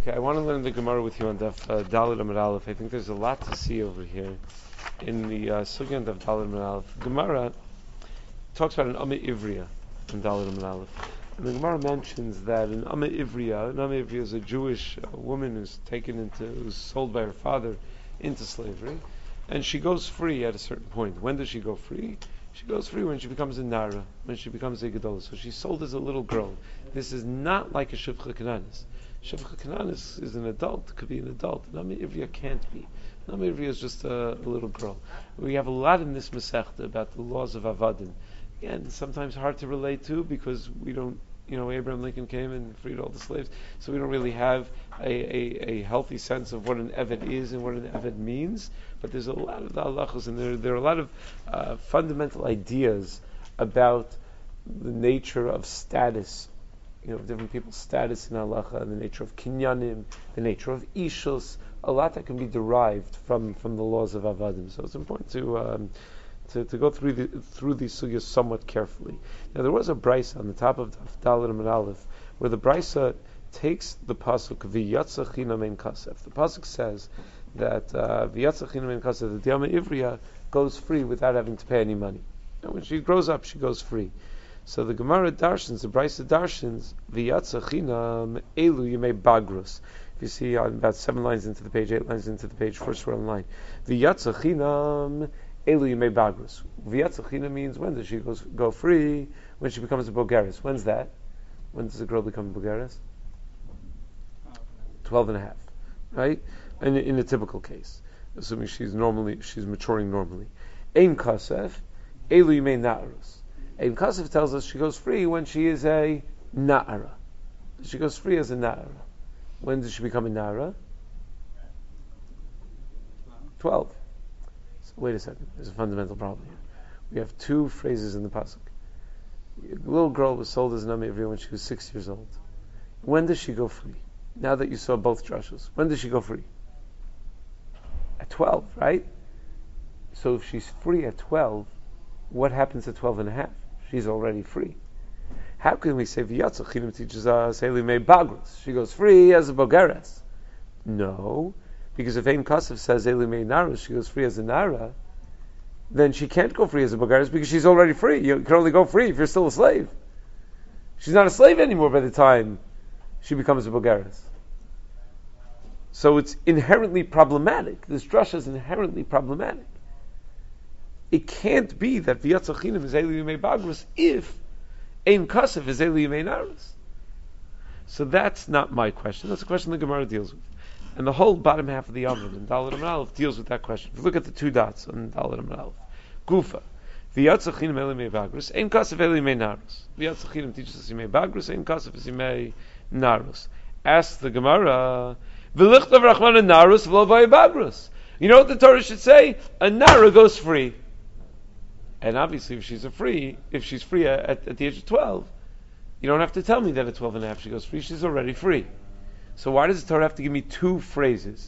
Okay, I want to learn the Gemara with you on Daf Daled Amud Aleph. I think there's a lot to see over here in the Sugya on Daf Daled Amud Aleph. Gemara talks about an Amma Ivriya in Daled Amud Aleph. And the Gemara mentions that an Amma Ivriya is a Jewish woman who's sold by her father into slavery, and she goes free at a certain point. When does she go free? She goes free when she becomes a Nara, when she becomes a Gedolah. So she's sold as a little girl. This is not like a Shivcha Kananis. Shivcha Kananis is an adult, could be an adult. Nama Ivriya can't be. Nama Ivriya is just a little girl. We have a lot in this Masechta about the laws of Avadim. Again, sometimes hard to relate to because we don't, Abraham Lincoln came and freed all the slaves, so we don't really have a healthy sense of what an Eved is and what an Eved means. But there's a lot of the halachos, and there are a lot of fundamental ideas about the nature of status, different people's status in halacha, and the nature of kinyanim, the nature of ishus, a lot that can be derived from the laws of avadim. So it's important to go through these sugyas somewhat carefully. Now there was a brisa on the top of Daled Amud Aleph where the brisa takes the pasuk v'yatzachina mein kasef. The pasuk says that v'yatzachina mein kasef, the Amma Ivriya goes free without having to pay any money. And when she grows up, she goes free. So the Gemara darshans, the brisa darshans, v'yatzachina elu yemei bagrus. If you see on about 7 lines into the page, 8 lines into the page, first row line, v'yatzachina elu yemei bagrus. V'yatzachina means when does she go free? When she becomes a bogeres. When's that? When does a girl become a bogeres? 12 and a half, right? And in a typical case, assuming she's maturing normally. Ein kasef, elu yemei na'arus. Ein kasef tells us she goes free when she is a na'ara. She goes free as a na'ara. When does she become a na'ara? 12. So wait a second, there's a fundamental problem here. We have 2 phrases in the pasuk. The little girl was sold as an Amma Ivriya when she was 6 years old. When does she go free? Now that you saw both drashos, when does she go free? At 12, right? So if she's free at 12, what happens at 12 and a half? She's already free. How can we say V'yatzachinim teaches us Elimei Bagrus? She goes free as a Bogeres. No, because if Ein Kasef says Elimei Narus, she goes free as a Nara, then she can't go free as a Bogeres because she's already free. You can only go free if you're still a slave. She's not a slave anymore by the time she becomes a Bogeres. So it's inherently problematic. This drasha is inherently problematic. It can't be that v'yatzachinim is Eli Yimei Bagrus if Ein Kasef is Eli Yimei Narus. So that's not my question. That's a question the Gemara deals with. And the whole bottom half of the Amud in Daled Amud Aleph deals with that question. If you look at the 2 dots on Daled Amud Aleph. Gufa. V'yatzachinim Eli Yimei Bagrus. Ein Kasef Eli Yimei Narus. V'yatzachinim teaches us Yimei Bagrus. Ein Kasef is Yimei Narus. Ask the Gemara, V'lichtav Rachman and Narus v'lo v'ay Bagrus. You know what the Torah should say? A Nara goes free. And obviously, if she's free at the age of 12, you don't have to tell me that at 12 and a half she goes free. She's already free. So why does the Torah have to give me 2 phrases?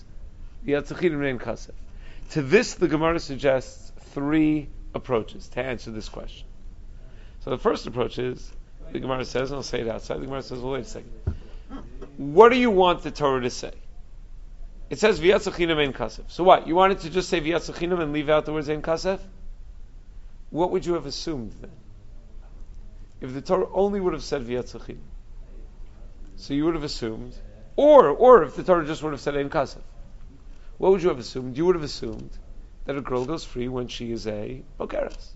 To this, the Gemara suggests 3 approaches to answer this question. So the first approach is, the Gemara says, and I'll say it outside, the Gemara says, well, wait a second. What do you want the Torah to say? It says, V'yatzachinam ein kasef. So what? You want it to just say V'yatzachinam and leave out the words ein kasef? What would you have assumed then? If the Torah only would have said v'yatzachin, so you would have assumed, or if the Torah just would have said ein kasef, what would you have assumed? You would have assumed that a girl goes free when she is a bokeres,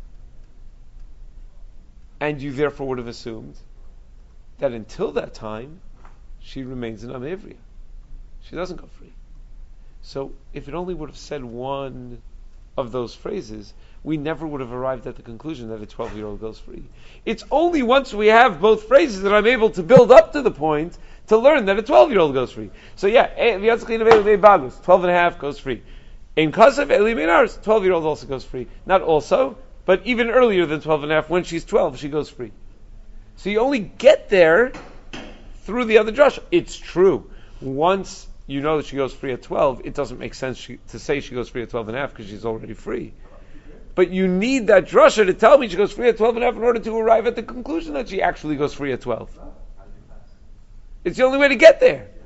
and you therefore would have assumed that until that time she remains an Amma Ivriya. She doesn't go free. So if it only would have said one of those phrases, we never would have arrived at the conclusion that a 12-year-old goes free. It's only once we have both phrases that I'm able to build up to the point to learn that a 12-year-old goes free. So 12 and a half goes free. In Kasev, Eli Menars, 12-year-old also goes free. Not also, but even earlier than 12 and a half, when she's 12, she goes free. So you only get there through the other drasha. It's true. Once you know that she goes free at 12, it doesn't make sense to say she goes free at 12 and a half because she's already free. But you need that drasha to tell me she goes free at 12 and a half in order to arrive at the conclusion that she actually goes free at 12. It's the only way to get there.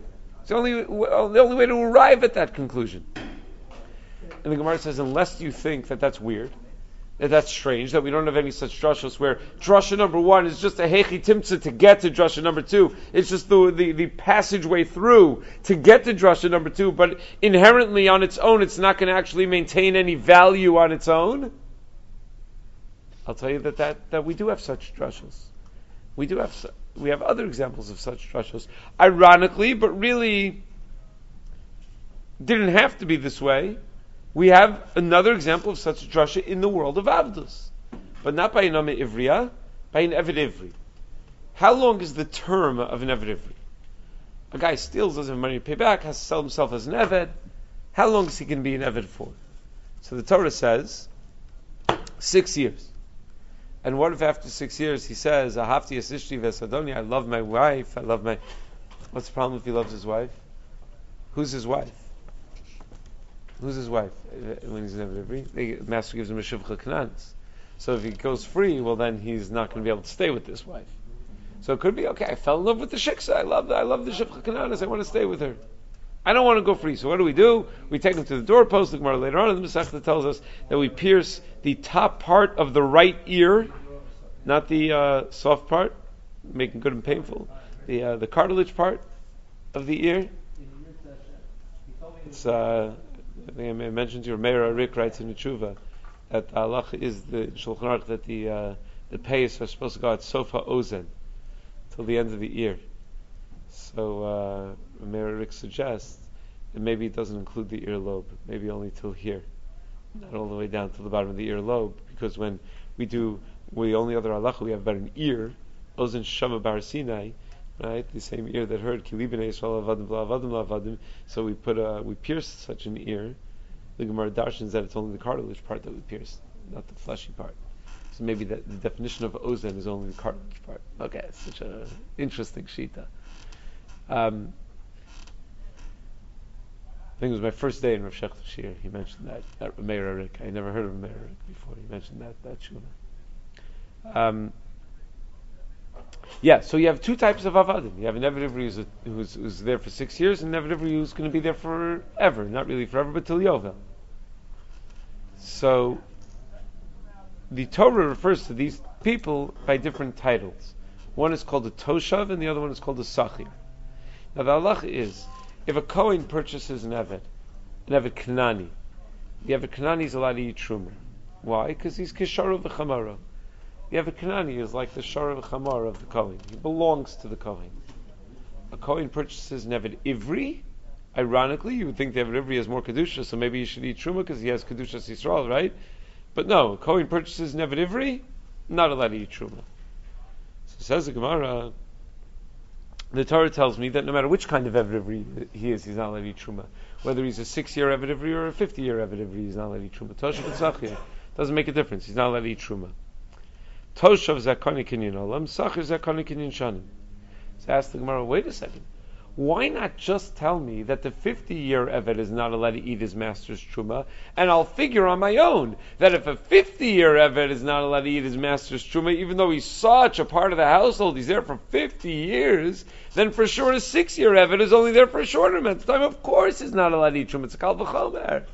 It's the only way to arrive at that conclusion. And the Gemara says, unless you think that that's weird, that that's strange, that we don't have any such drushos where drusha number one is just a hechi timtza to get to drusha number two. It's just the passageway through to get to drusha number two, but inherently on its own, it's not going to actually maintain any value on its own. I'll tell you that we do have such drushos. We have other examples of such drushos. Ironically, but really didn't have to be this way. We have another example of such a drasha in the world of Avdus, but not by an Ame Ivriya, by an Eved Ivri. How long is the term of an Eved Ivri? A guy steals, doesn't have money to pay back, has to sell himself as an Eved. How long is he can be an Eved for? So the Torah says 6 years. And what if after 6 years he says, Ahavti Yasishti Vesadoni, I love my wife, What's the problem if he loves his wife? Who's his wife? Who's his wife when he's an Eved Ivri? The master gives him a Shivcha Knanis. So if he goes free, well then he's not going to be able to stay with this wife. So it could be, okay, I fell in love with the Shiksa, I love the Shivcha Knanis, I want to stay with her. I don't want to go free. So what do? We take him to the doorpost. The Gemara later on in the Masechta tells us that we pierce the top part of the right ear, not the soft part, making good and painful, the cartilage part of the ear. It's I think I mentioned to you, Meir Arik writes in the Tshuva that Allah is the Shulchan Aruch that the payas are supposed to go at Sofa Ozen till the end of the ear. So Meir Arik suggests that maybe it doesn't include the earlobe, maybe only till here, not all the way down to the bottom of the earlobe, because when we only other halacha we have about an ear, Ozen Shama Bar Sinai, right? The same ear that heard Ki Libnei Yisrael Avadim La'avadim La'avadim. So we pierce such an ear. The Gemara darshans that it's only the cartilage part that we pierce, not the fleshy part. So maybe the definition of ozen is only the cartilage part. Okay, it's such an interesting shita. I think it was my first day in Rav Shech Shir. He mentioned that Meir Arik. I never heard of Meir Arik before. He mentioned that shula. Yeah, so you have two types of avadim. You have an Eved Ivri who's there for 6 years, and an Eved Ivri who's going to be there forever. Not really forever, but till Yovel. So, the Torah refers to these people by different titles. One is called a Toshav, and the other one is called a Sachir. Now the halacha is, if a Kohen purchases an Eved Kanani, the Eved Kanani is allowed to eat Truma. Why? Because he's Kisharu v'Chamaro. The Eved Kanani is like the Shara v'Chamar of the Kohen. He belongs to the Kohen. A Kohen purchases an Eved Ivri. Ironically, you would think the Eved Ivri has more Kedusha, so maybe he should eat Truma because he has Kedusha Yisrael, right? But no, a Kohen purchases an Eved Ivri, not allowed to eat Truma. So says the Gemara, the Torah tells me that no matter which kind of Eved Ivri he is, he's not allowed to eat Truma. Whether he's a 6-year Eved Ivri or a 50-year Eved Ivri, he's not allowed to eat Truma. Toshav and Sachir doesn't make a difference. He's not allowed to eat Truma. Toshav zakoni kinyan olam, Sachir zakoni kinyan shanim. So ask the Gemara, wait a second. Why not just tell me that the 50-year Eved is not allowed to eat his master's Truma, and I'll figure on my own that if a 50-year Eved is not allowed to eat his master's Truma, even though he's such a part of the household, he's there for 50 years, then for sure a 6-year Eved is only there for a shorter amount of time. Of course he's not allowed to eat Truma. It's a kal v'chomer.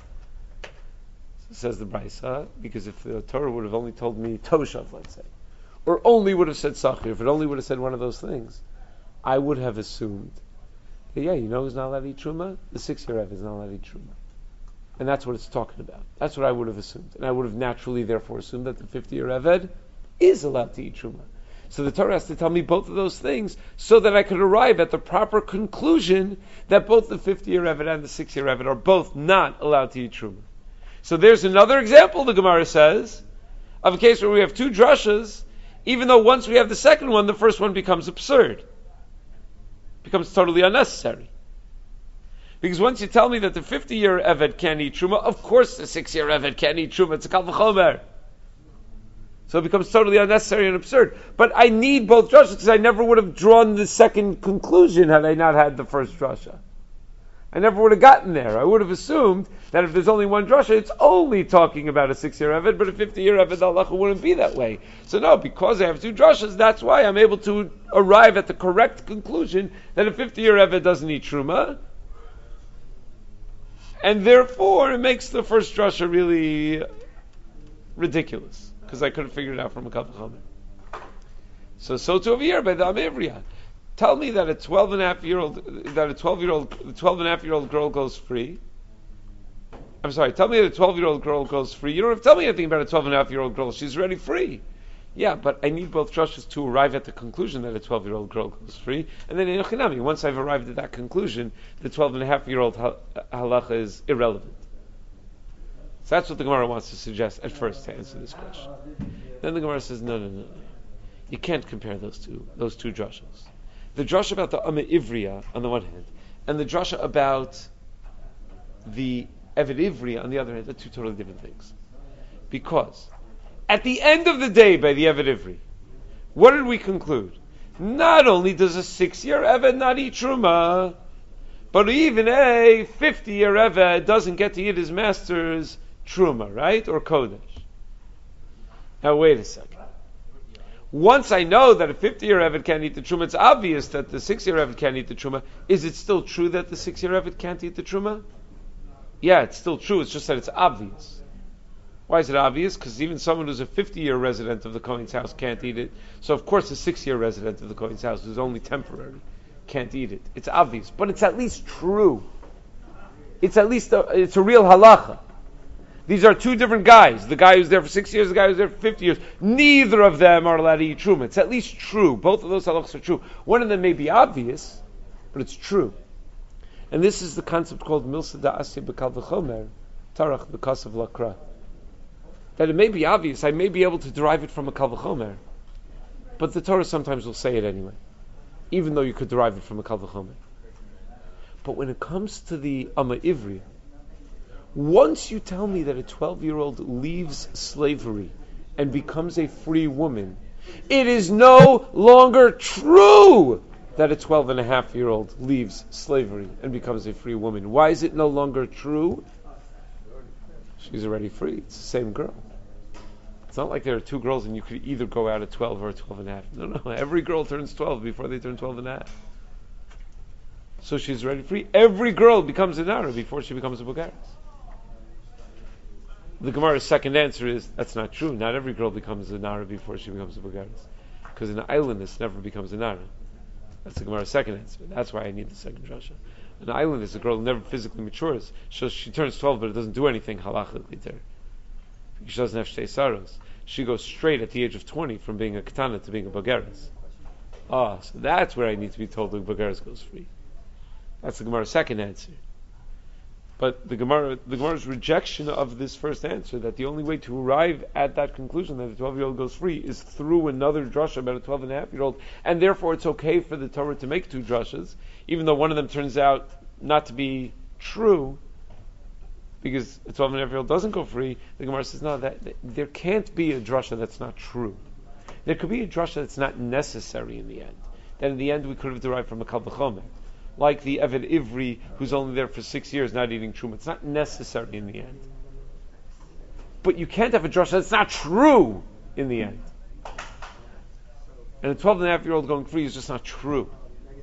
Says the Brisa, because if the Torah would have only told me Toshav, let's say, or only would have said Sachir, if it only would have said one of those things, I would have assumed that, yeah, you know who's not allowed to eat Truma? The 6-year Eved is not allowed to eat Truma. And that's what it's talking about. That's what I would have assumed. And I would have naturally, therefore, assumed that the 50-year Eved is allowed to eat Truma. So the Torah has to tell me both of those things so that I could arrive at the proper conclusion that both the 50-year Eved and the 6-year Eved are both not allowed to eat Truma. So there's another example, the Gemara says, of a case where we have two drashas, even though once we have the second one, the first one becomes absurd. Becomes totally unnecessary. Because once you tell me that the 50-year Eved can't eat Truma, of course the 6-year Eved can't eat Truma. It's a kal v'chomer. So it becomes totally unnecessary and absurd. But I need both drashas because I never would have drawn the second conclusion had I not had the first drasha. I never would have gotten there. I would have assumed that if there's only one drasha, it's only talking about a 6-year Eved, but a 50-year Eved, the halacha wouldn't be that way. So no, because I have two drashas, that's why I'm able to arrive at the correct conclusion that a 50-year Eved doesn't need Truma, and therefore it makes the first drasha really ridiculous, because I could have figured it out from a couple of chomer. So too over here by the Amivriya. Tell me that a 12.5-year-old girl goes free. I'm sorry, tell me that a 12-year-old girl goes free. You don't have to tell me anything about a 12.5-year-old girl. She's already free. Yeah, but I need both drashas to arrive at the conclusion that a 12-year-old girl goes free. And then in Yochinami, once I've arrived at that conclusion, the 12.5-year-old halacha is irrelevant. So that's what the Gemara wants to suggest at first to answer this question. Then the Gemara says, no. You can't compare those two drashas. The drasha about the Amma Ivriya on the one hand, and the drasha about the Eved Ivri on the other hand, are two totally different things. Because at the end of the day, by the Eved Ivri, what did we conclude? Not only does a 6-year Eved not eat Truma, but even a 50-year Eved doesn't get to eat his master's Truma, right? Or Kodesh. Now wait a second. Once I know that a 50-year Eved can't eat the Truma, it's obvious that the 6-year Eved can't eat the Truma. Is it still true that the 6-year Eved can't eat the Truma? Yeah, it's still true. It's just that it's obvious. Why is it obvious? Because even someone who's a 50-year resident of the Kohen's house can't eat it. So of course a 6-year resident of the Kohen's house who's only temporary can't eat it. It's obvious. But it's at least true. It's at least it's a real halacha. These are two different guys. The guy who's there for 6 years, the guy who's there for 50 years. Neither of them are allowed to eat truma. It's at least true. Both of those halachas are true. One of them may be obvious, but it's true. And this is the concept called milsa da'asya b'kal v'chomer, tarach b'kasav lakra. That it may be obvious, I may be able to derive it from a kal v'chomer, but the Torah sometimes will say it anyway, even though you could derive it from a kal v'chomer. But when it comes to the Amma Ivri, once you tell me that a 12-year-old leaves slavery and becomes a free woman, it is no longer true that a 12-and-a-half-year-old leaves slavery and becomes a free woman. Why is it no longer true? She's already free. It's the same girl. It's not like there are two girls and you could either go out at 12 or at 12-and-a-half. No. Every girl turns 12 before they turn 12-and-a-half. So she's already free. Every girl becomes a Nara before she becomes a Bogaris. The Gemara's second answer is, that's not true. Not every girl becomes a Nara before she becomes a Bogaris. Because an islandess never becomes a Nara. That's the Gemara's second answer. That's why I need the second drasha. An islandess, a girl who never physically matures. So she turns 12 but it doesn't do anything halachically there. She doesn't have shtei saros. She goes straight at the age of 20 from being a katana to being a Bogaris. So that's where I need to be told the Bogaris goes free. That's the Gemara's second answer. But the Gemara's rejection of this first answer, that the only way to arrive at that conclusion that a 12-year-old goes free is through another drasha about a 12-and-a-half-year-old, and therefore it's okay for the Torah to make two drashas, even though one of them turns out not to be true, because a 12-and-a-half-year-old doesn't go free. The Gemara says, no, that there can't be a drasha that's not true. There could be a drasha that's not necessary in the end. That in the end we could have derived from a kal v'chomer. Like the Eved Ivri, who's only there for 6 years not eating truma. It's not necessary in the end. But you can't have a drasha that's not true in the end. And a 12-and-a-half-year-old going free is just not true.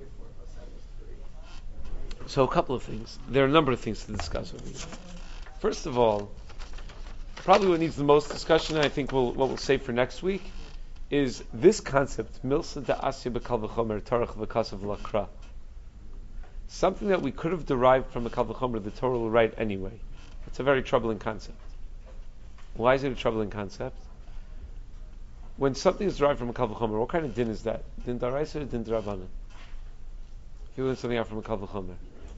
So a couple of things. There are a number of things to discuss over here. First of all, probably what needs the most discussion, I think what we'll save for next week, is this concept, milsa da'asya b'kal v'chomer tarach v'kasav lakra. Something that we could have derived from a kal v'chomer, the Torah will write anyway. It's a very troubling concept. Why is it a troubling concept? When something is derived from a kal v'chomer, what kind of din is that? Din daraisa or din d'Rabbanan? If you learn something out from a kal v'chomer,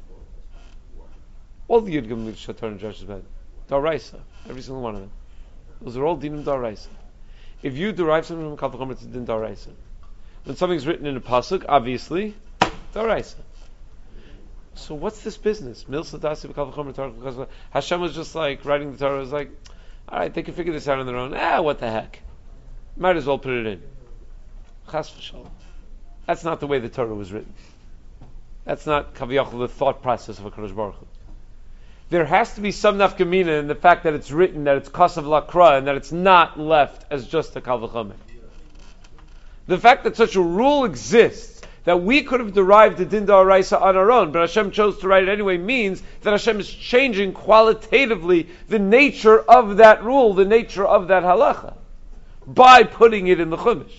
all the Yud Gimel Shatar and Josh's bed, daraisa, every single one of them. Those are all dinim daraisa. If you derive something from a kal v'chomer, it's din daraisa. When something's written in a pasuk, obviously, daraisa. So what's this business? Hashem was just like writing the Torah. Was like, all right, they can figure this out on their own. What the heck? Might as well put it in. Chas v'shalom. That's not the way the Torah was written. That's not kaviyachol, the thought process of a Kadosh Baruch Hu. There has to be some nafkamina in the fact that it's written, that it's kasav lakra, and that it's not left as just a kal v'chomer. The fact that such a rule exists, that we could have derived the din da'oraisa on our own, but Hashem chose to write it anyway, means that Hashem is changing qualitatively the nature of that rule, the nature of that halacha, by putting it in the Chumash.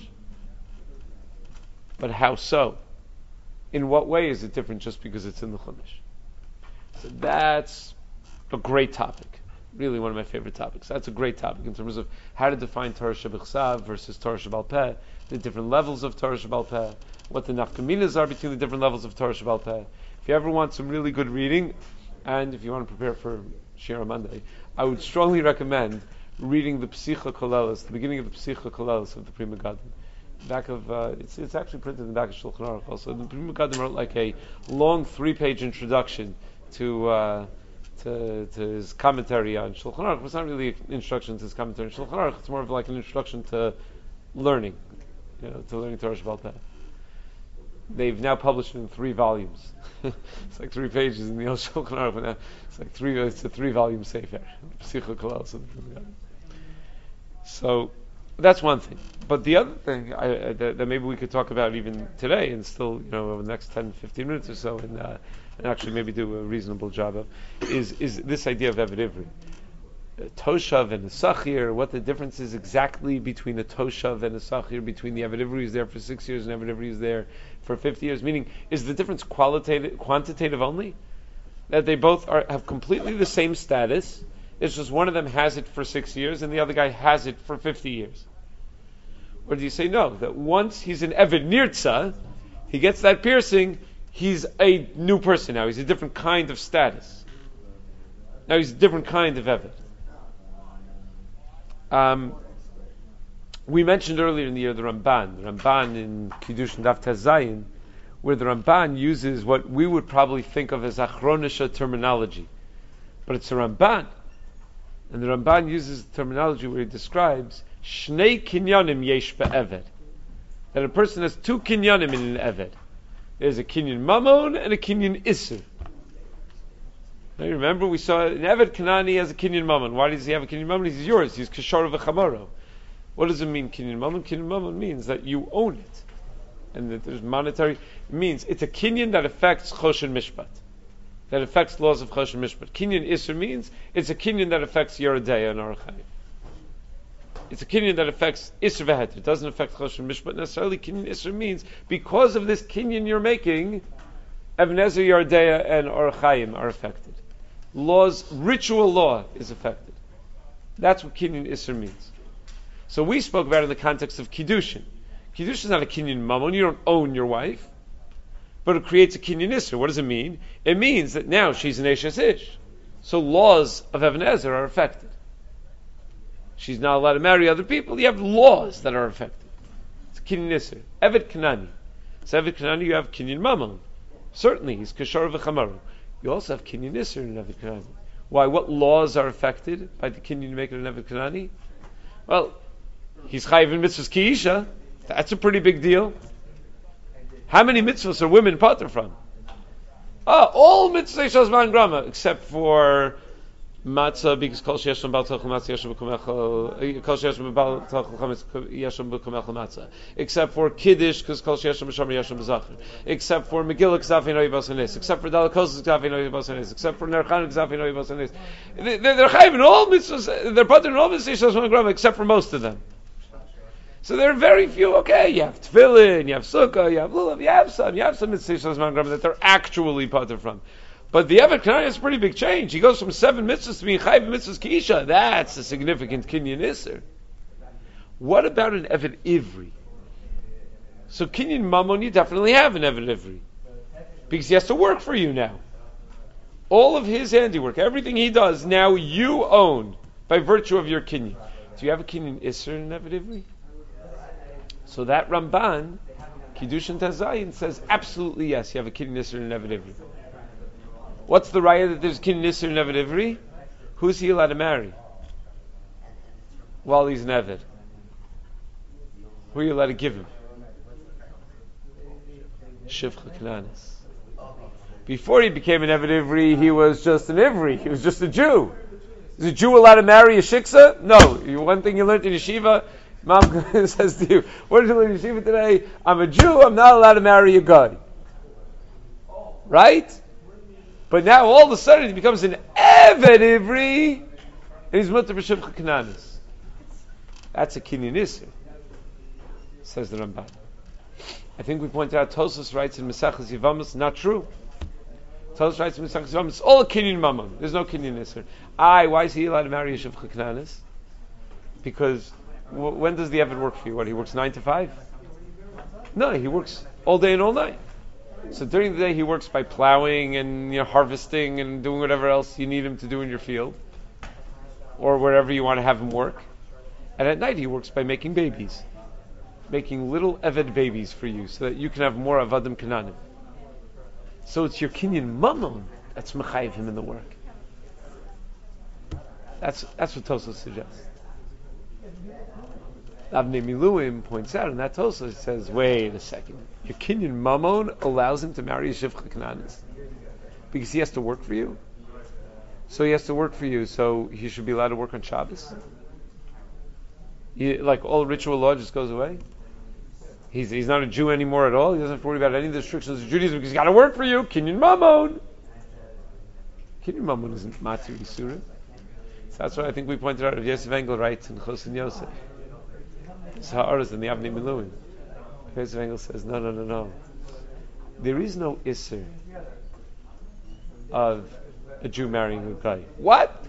But how so? In what way is it different just because it's in the Chumash? So that's a great topic. Really one of my favorite topics. That's a great topic in terms of how to define Torah Shebechsav versus Torah Shebal Peh, the different levels of Torah Shebal Peh, what the nafkaminas are between the different levels of Torah Shebal Peh. If you ever want some really good reading, and if you want to prepare for Shira Monday, I would strongly recommend reading the Psicha Kolelis, the beginning of the Psicha Kolelis of the Pri Megadim. Back of it's actually printed in the back of Shulchan Aruch also. The Pri Megadim wrote like a long 3-page introduction to his commentary on Shulchan Aruch. It's not really an introduction to his commentary on Shulchan Aruch. It's more of like an introduction to learning, to learning Torah Shebal Peh. They've now published it in 3 volumes. It's like 3 pages in the old Shulchan Aruch, but now it's a 3-volume sefer. Psicha Kolelis. So that's one thing. But the other thing that maybe we could talk about even today, and still, over the next 10, 15 minutes or so, and actually maybe do a reasonable job of, is this idea of Eved Ivri. Toshav and a Sachir, what the difference is exactly between a Toshav and a Sachir, between the Eved Ivri who's there for 6 years and Eved Ivri who's there for 50 years. Meaning, is the difference quantitative only? That they both have completely the same status, it's just one of them has it for 6 years and the other guy has it for 50 years. Or do you say no, that once he's an Eved Nirtza, he gets that piercing, he's a new person now, he's a different kind of status. Now he's a different kind of Eved. We mentioned earlier in the year the Ramban in Kiddushin Daf Tez Zayin, where the Ramban uses what we would probably think of as Achronisha terminology. But it's a Ramban. And the Ramban uses the terminology where he describes Shnei Kinyanim Yesh Be'eved. That a person has 2 Kinyanim in an Eved. There's a Kinyan Mamon and a Kinyan Isser. Now you remember we saw an Eved Kanani has a Kinyan Mamon. Why does he have a Kinyan Mamon? He's yours. He's Kishor v'Chamoro. What does it mean, Kinyan Mamon? Kinyan Mamon means that you own it. And that there's monetary. It means it's a Kinyan that affects Choshen Mishpat. That affects laws of Choshen Mishpat. Kinyan Isser means it's a Kinyan that affects Yerodea and Arachayim. It's a Kinyan that affects Isser v'Heter. It doesn't affect Choshen Mishpat necessarily. Kinyan Isser means because of this Kinyan you're making, Ebenezer, Yerodea, and Arachayim are affected. Ritual law is affected. That's what Kinyan Isser means. So we spoke about it in the context of Kiddushin. Kiddushin is not a Kinyan Mamon. You don't own your wife. But it creates a Kinyan Isser. What does it mean? It means that now she's an Eshes Ish. So laws of Ebenezer are affected. She's not allowed to marry other people. You have laws that are affected. It's a Kinyan Isser. Eved Kanani. So Eved Kanani, you have Kinyan Mamon. Certainly, he's Kishor v'Chamaru. You also have Kinyan Isser in Eved Kanani. Why? What laws are affected by the Kinyan making an Eved Kanani? Well, he's chayiv in mitzvahs ki'isha. That's a pretty big deal. How many mitzvahs are women pater from? All mitzvahs shazman grama, except for matzah, because kol sheyesham bal tochel matzah yesham b'kumechel, kol sheyesham bal tochel chametz yesham b'kumechel matzah. Except for kiddush, because kol sheyesham b'shomer yesham b'zacher. Except for megillah, k'zafin oy basanes. Except for dalakos, k'zafin oy basanes. Except for nerchan, k'zafin oy basanes. They're chayiv in all mitzvahs. They're pater in all mitzvahs shazman grama, except for most of them. So there are very few. Okay, you have tefillin, you have sukkah, you have lulav, you have some mitzvahs that they're actually pater from. But the Eved Kanani is a pretty big change. He goes from 7 mitzvahs to being chayiv mitzvahs ki'isha. That's a significant Kinyan Isser. What about an Eved Ivri? So Kinyan Mamon, you definitely have an Eved Ivri, because he has to work for you now. All of his handiwork, everything he does, now you own by virtue of your Kinyan. Do you have a Kinyan Isser in an Eved Ivri? So that Ramban, Kiddushin Tez Zayin, says absolutely yes, you have a Kinyan Isser in an Eved Ivri. What's the raya that there's Kinyan Isser in Eved Ivri? Who's he allowed to marry while he's an Eved? Who are you allowed to give him? Shivcha Kananis. Before he became an Eved Ivri, he was just an Ivri. He was just a Jew. Is a Jew allowed to marry a shiksa? No. One thing you learned in yeshiva, Mom says to you, what did you learn in yeshiva today? I'm a Jew, I'm not allowed to marry a guy. Right? But now all of a sudden he becomes an Eved Ivri, and he's mutter b'shivcha kananis. That's a kinyan isser, says the Ramban. I think we pointed out Tosfos writes in Maseches Yevamos, not true. Tosfos writes in Maseches Yevamos, it's all a kinyan mammon. There's no kinyan isser. Why is he allowed to marry a shivcha kananis? Because when does the Eved work for you? What, he works 9 to 5? No, he works all day and all night. So during the day he works by plowing and harvesting and doing whatever else you need him to do in your field, or wherever you want to have him work. And at night he works by making babies, making little Eved babies for you, so that you can have more Avadim Kananim. So it's your kinyan mammon that's mechayiv him in the work. That's what Tosfos suggests. Avnei Miluim points out in that Tosfos, it says, wait a second, your kinyan mammon allows him to marry a shivcha kananis because he has to work for you. So he has to work for you, so he should be allowed to work on Shabbos. Like all ritual law just goes away. He's not a Jew anymore at all. He doesn't have to worry about any of the restrictions of Judaism because he's got to work for you. Kinyan mammon. Kinyan mammon isn't Matzir Yisura. So that's why I think we pointed out, if Yosef Engel writes in Chosin Yosef, it's Ha'aras in the Avnei Miluim. Yosef Engel says, no. There is no Isser of a Jew marrying a guy. What?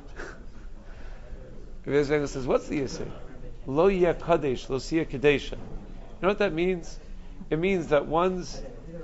Yosef Engel says, what's the Isser? Lo yeh kadesh, lo siyeh kadesha. You know what that means? It means that one's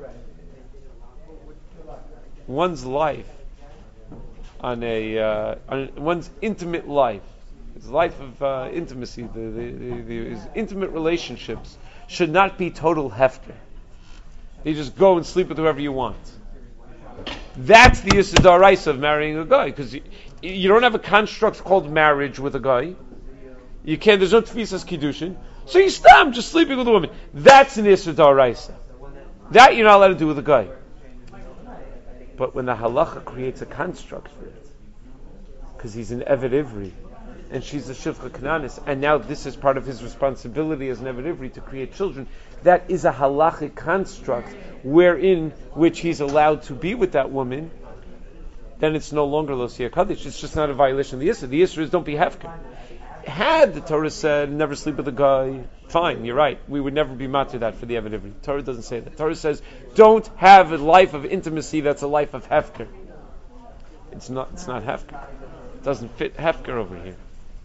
life on one's intimate life, his life of intimacy, his intimate relationships should not be total hefker. You just go and sleep with whoever you want. That's the Yisur D'Oraisa of marrying a guy, because you don't have a construct called marriage with a guy. You can't. There's no tefisas kiddushin. So you stop just sleeping with a woman. That's an Yisur D'Oraisa. That you're not allowed to do with a guy. But when the halacha creates a construct for it, because he's an Eved Ivri, and she's a Shivcha Kananis, and now this is part of his responsibility as an Eved Ivri to create children, that is a halachic construct wherein which he's allowed to be with that woman, then it's no longer Lo Siyeh Kadesh. It's just not a violation of the Yisr. The Yisr is don't be hefker. Had the Torah said never sleep with a guy, fine, you're right. We would never be matter that for the Eved Ivri. Torah doesn't say that. Torah says don't have a life of intimacy that's a life of hefker. It's not hefker. It doesn't fit hefker over here.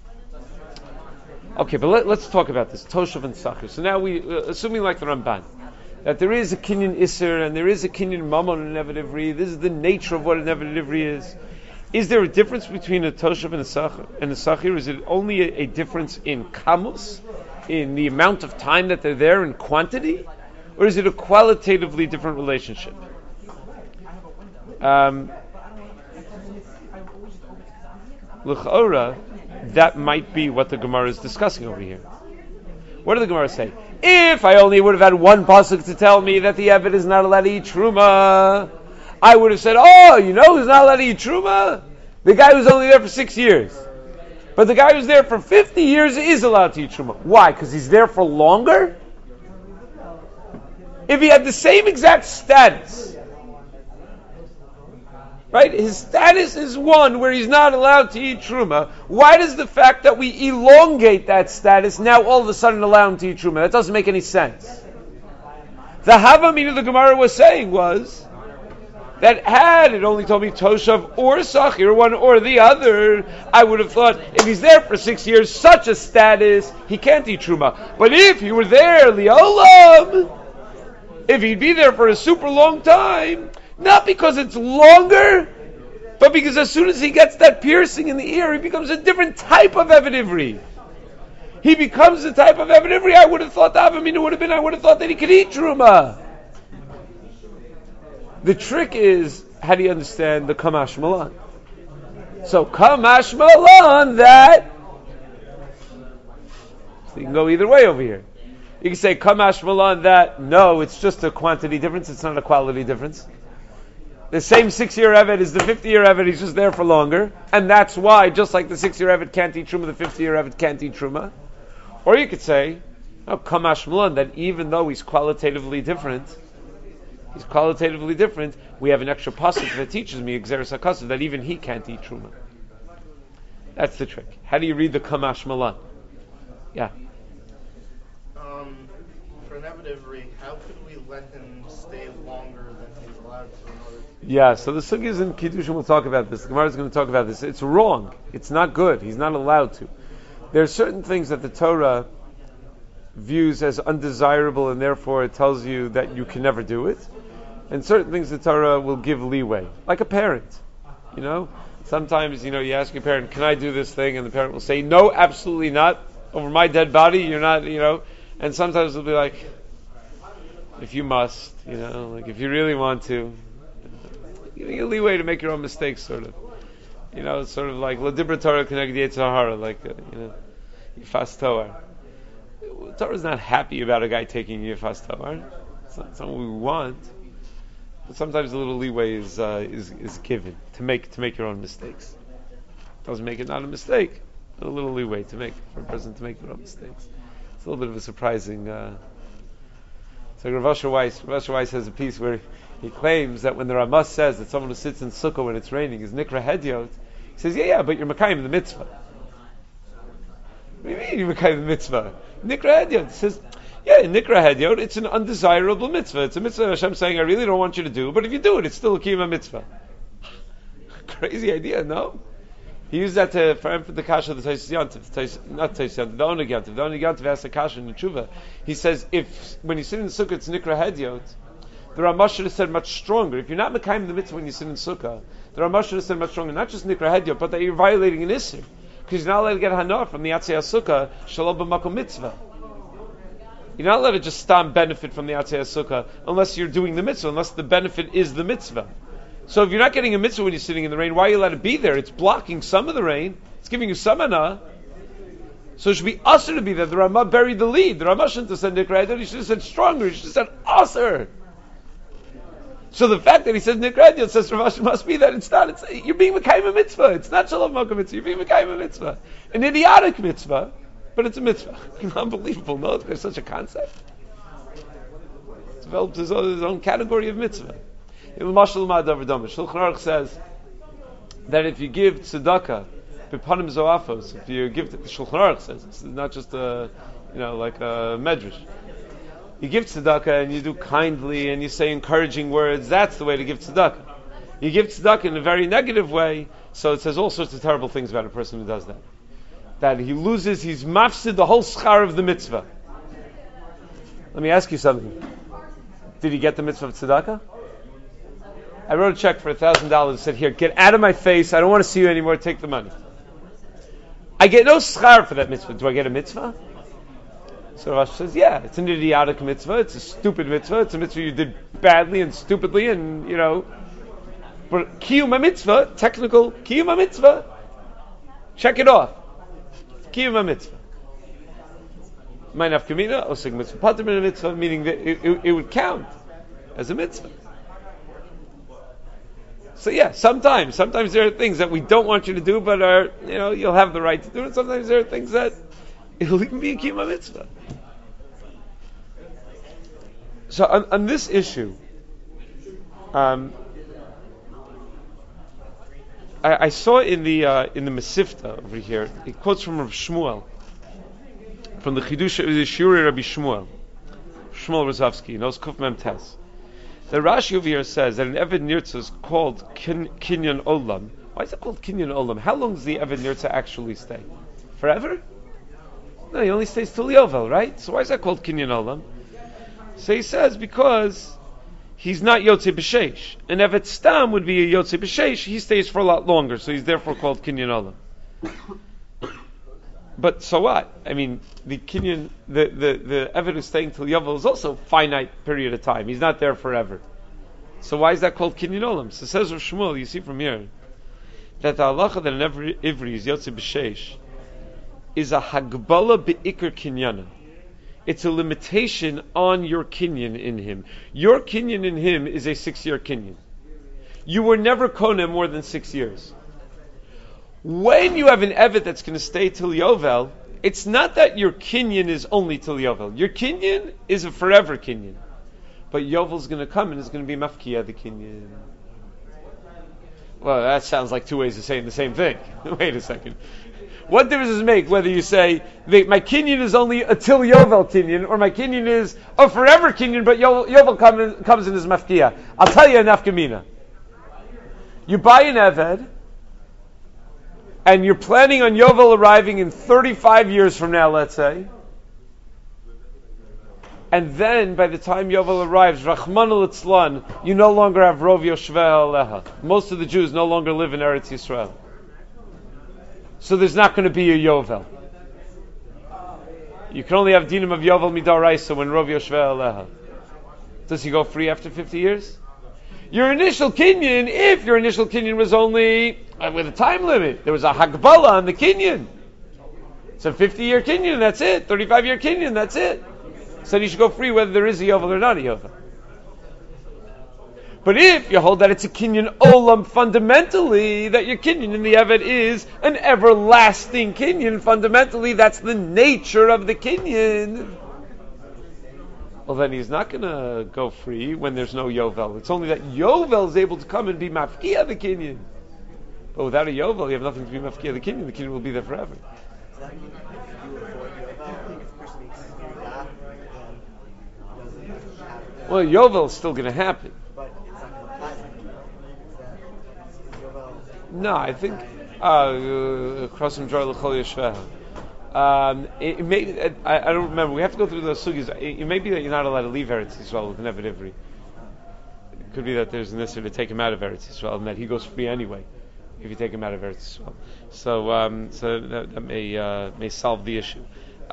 Okay, but let's talk about this Toshav and Sachir. So now we, assuming like the Ramban, that there is a kinyan Isser and there is a kinyan Mammon and an Eved Ivri. This is the nature of what an Eved Ivri is. Is there a difference between a Toshav and a Sachir? Is it only a difference in kamus, in the amount of time that they're there, in quantity? Or is it a qualitatively different relationship? L'chaora, that might be what the Gemara is discussing over here. What did the Gemara say? If I only would have had one pasuk to tell me that the Eved is not allowed to eat truma, I would have said, who's not allowed to eat truma? The guy who's only there for 6 years. But the guy who's there for 50 years is allowed to eat truma. Why? Because he's there for longer? If he had the same exact status, right? His status is one where he's not allowed to eat truma. Why does the fact that we elongate that status now all of a sudden allow him to eat truma? That doesn't make any sense. The Havamina the Gemara was saying was that had it only told me Toshav or Sachir, one or the other, I would have thought if he's there for 6 years, such a status, he can't eat truma. But if he were there, Liolam, if he'd be there for a super long time, not because it's longer, but because as soon as he gets that piercing in the ear, he becomes a different type of Eved Ivri. He becomes the type of Eved Ivri. I would have thought the Avamina would have been, I would have thought that he could eat truma. The trick is, how do you understand the Kamash Malan? So Kamash Malan, that, so you can go either way over here. You can say Kamash Malan, that, no, it's just a quantity difference, it's not a quality difference. The same 6-year Eved is the 50-year Eved, he's just there for longer. And that's why, just like the 6-year Eved can't eat Truma, the 50-year Eved can't eat Truma. Or you could say, no, Kamash Malan, that even though he's qualitatively different, we have an extra pasuk that teaches me, Xeris HaKasav, that even he can't eat Truma. That's the trick. How do you read the Kamash Malan? Yeah. For an Eved Ivri, how could we let him stay longer than he's allowed to in order to... Yeah, so the Sugyas in Kiddushin will talk about this. The Gemara is going to talk about this. It's wrong. It's not good. He's not allowed to. There are certain things that the Torah views as undesirable, and therefore it tells you that you can never do it. And certain things the Torah will give leeway, like a parent. Sometimes you ask your parent, "Can I do this thing?" And the parent will say, "No, absolutely not. Over my dead body, you're not." And sometimes it'll be like, "If you must, like if you really want to." Giving you leeway to make your own mistakes, sort of. It's sort of like L'dibra Torah connected Yetzer Hara, like Yifas Toar. Torah is not happy about a guy taking Yifas Toar. It's not something we want, but sometimes a little leeway is given to make your own mistakes. Doesn't make it not a mistake, but a little leeway for a person to make their own mistakes. It's a little bit of a surprising. So Rav Asher Weiss has a piece where he claims that when the Ramah says that someone who sits in Sukkah when it's raining is Nikra Hedyot, he says, yeah, but you're Makayim the mitzvah. What do you mean you're Makayim the mitzvah? Nikra Hedyot. He says, yeah, in Nikra Hedyot, it's an undesirable mitzvah. It's a mitzvah Hashem saying, I really don't want you to do, but if you do it, it's still a kiyum mitzvah. Crazy idea, no? He used that for the kasha of the Taisus Yantiv, not Taisus Yantiv, the Oneg Yantiv. The Oneg Yantiv asked the kasha in the Tshuva. He says, when you sit in the Sukkah, it's Nikra Hedyot, the Ramah should have said much stronger. If you're not Mekayim the mitzvah when you sit in Sukkah, the Ramah should have said much stronger, not just Nikra Hedyot, but that you're violating an Isser. Because you're not allowed to get Hanah from the Yatzei HaSukkah, Shalom B'makom mitzvah. You're not allowed to just stam benefit from the Yatzei HaSukkah unless you're doing the mitzvah, unless the benefit is the mitzvah. So if you're not getting a mitzvah when you're sitting in the rain, why are you allowed to be there? It's blocking some of the rain. It's giving you some Hanah. So it should be usher to be there. The Ramah buried the lead. The Ramah shouldn't have said Nikra Hedyot. He should have said stronger. He should have said usher. So the fact that he says Nikra Hedyot says Rav Asher must be that it's not. You're being Mekayim a mitzvah. It's not Shalom Makom mitzvah. You're being Mekayim a mitzvah. An idiotic mitzvah, but it's a mitzvah. Unbelievable. No, there's such a concept. It's developed his own category of mitzvah. Shulchan Aruch says that if you give tzedakah, b'panim zoafos, if you give, the Shulchan Aruch says, this is not just like a medrash. You give tzedakah and you do kindly and you say encouraging words, that's the way to give tzedakah. You give tzedakah in a very negative way, so it says all sorts of terrible things about a person who does that. That he's mafsid the whole schar of the mitzvah. Let me ask you something. Did he get the mitzvah of tzedakah? I wrote a check for $1,000, said, here, get out of my face, I don't want to see you anymore, take the money. I get no schar for that mitzvah. Do I get a mitzvah? So Rashi says, yeah, it's an idiotic mitzvah, it's a stupid mitzvah, it's a mitzvah you did badly and stupidly, and, but kiyum mitzvah, technical kiyum mitzvah, check it off. Kiyum mitzvah. Ma'inav kamina, osig mitzvah, pater min mitzvah, meaning that it would count as a mitzvah. So yeah, sometimes there are things that we don't want you to do, but you'll have the right to do it. Sometimes there are things that it'll even be a kiyum mitzvah. So on this issue, I saw in the Mesivta over here, it quotes from Rav Shmuel, from the Chidush, the Shuri Rabbi Shmuel Rozovsky, knows Kuf Mem Tes. The Rashi over here says that an Eved Nirtza is called Kinyan Olam. Why is it called Kinyan Olam? How long does the Eved Nirtza actually stay? Forever? No, he only stays till Yovel, right? So why is that called Kinyan Olam? So he says because he's not Yotzei B'Sheish. An Evet Stam would be a Yotzei B'Sheish. He stays for a lot longer, so he's therefore called Kinyan Olam. But so what? I mean, the Kinyan, the Evet who's staying till Yovel is also a finite period of time. He's not there forever. So why is that called Kinyan Olam? So says Rav Shmuel, you see from here, that the halacha that an Ivri is Yotzei B'Sheish is a Hagbala Be'ikr Kinyana. It's a limitation on your kinyan in him. Your kinyan in him is a 6-year kinyan. you were never kona more than 6 years. When you have an evet that's going to stay till Yovel, it's not that your kinyan is only till Yovel. Your kinyan is a forever kinyan. But Yovel's going to come and it's going to be mafkiya the kinyan. Well, that sounds like two ways of saying the same thing. Wait a second. What difference does it make whether you say, my kinyan is only a till Yovel kinyan, or my kinyan is a forever kinyan, but Yovel comes in as mafkiya? I'll tell you a nafkamina. You buy an Eved, and you're planning on Yovel arriving in 35 years from now, let's say. And then, by the time Yovel arrives, Rachman al-Itzlan, you no longer have Rov Yoshveh Aleha. Most of the Jews no longer live in Eretz Yisrael. So there's not going to be a Yovel. You can only have dinim of Yovel midaraisa when Rov Yoshveh Aleha. Does he go free after 50 years? Your initial kinyan, if your initial kinyan was only with a time limit, there was a hagbala on the kinyan. It's a 50-year kinyan, that's it. 35-year kinyan, that's it. So you should go free whether there is a Yovel or not a Yovel. But if you hold that it's a kinyan olam fundamentally, that your kinyan in the Eved is an everlasting kinyan, fundamentally that's the nature of the kinyan, well then he's not going to go free when there's no Yovel. It's only that Yovel is able to come and be mafkiya the kinyan. But without a Yovel, you have nothing to be mafkiya the kinyan. The kinyan will be there forever. Well, Yovel is still going to happen. No, I think across from Joy L'Chol Yeshveh. It may. I don't remember. We have to go through those sugis. It may be that you're not allowed to leave Eretz Yisrael with an Eved Ivri. It could be that there's an issue to take him out of Eretz Yisrael, and that he goes free anyway if you take him out of Eretz Yisrael. So that may solve the issue.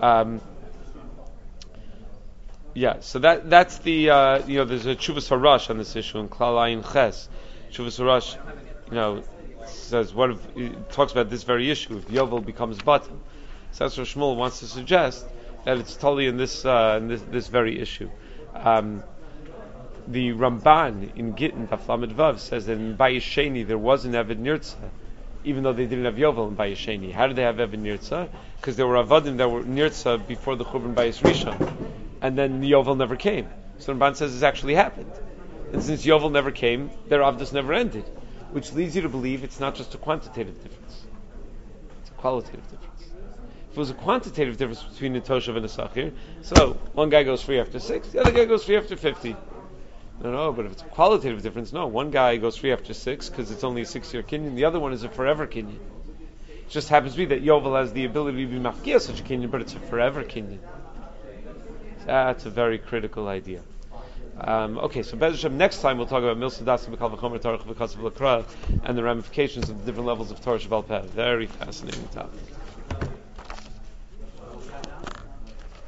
Yeah. So that's the there's a Chuvas Harash on this issue in Klal Ayin Ches. Chuvas Harash, says it talks about this very issue. If Yovel becomes bottom, so that's what Shmuel wants to suggest, that it's totally in this very issue. The Ramban in Gittin Daf Lamed Vav says that in Bayis Sheni there was an Eved Nirtza, even though they didn't have Yovel in Bayis Sheni. How did they have Eved Nirtza? Because there were Avadim that were Nirtza before the Churban Bayis Rishon, and then the Yovel never came. So Ramban says this actually happened, and since Yovel never came, their Avdus never ended. Which leads you to believe it's not just a quantitative difference. It's a qualitative difference. If it was a quantitative difference between a Toshav and a Sachir, so one guy goes free after 6, the other guy goes free after 50. No, but if it's a qualitative difference, no. One guy goes free after 6 because it's only a 6-year kinyan, the other one is a forever kinyan. It just happens to be that Yovel has the ability to be mafkiya such a kinyan, but it's a forever kinyan. That's a very critical idea. Okay, so Bez Hashem, next time we'll talk about Milsa Dasim B'Kal V'Chomer Tarach V'Kasav L'Kra and the ramifications of the different levels of Torah Shebal Peh. Very fascinating topic.